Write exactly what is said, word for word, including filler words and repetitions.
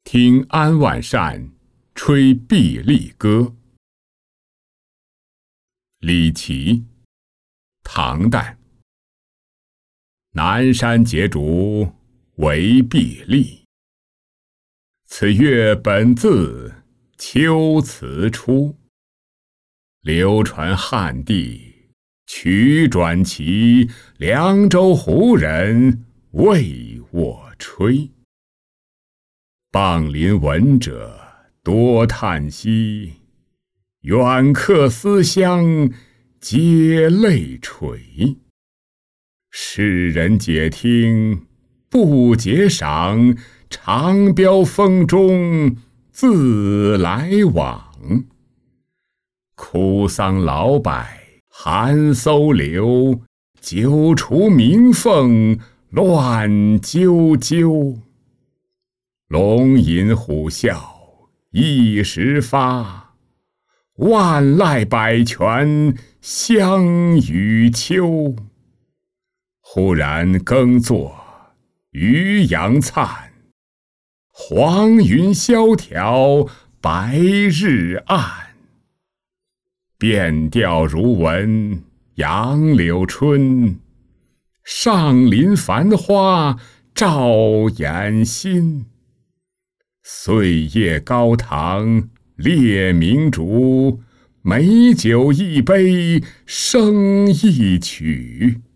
听安万善吹碧丽歌。李琦，唐代。南山节竹为碧丽，此乐本自秋词出。流传汉地，曲转奇，凉州胡人为我吹。傍邻闻者多叹息，远客思乡皆泪垂。世人解听不解赏，长标风中自来往。哭丧老柏寒搜流，酒厨鸣凤乱啾啾。龙吟虎啸一时发，万籁百泉相与秋。忽然耕作渔阳灿，黄云萧条白日暗。变调如闻杨柳春，上林繁花照眼心。岁夜高堂列明烛，美酒一杯生一曲。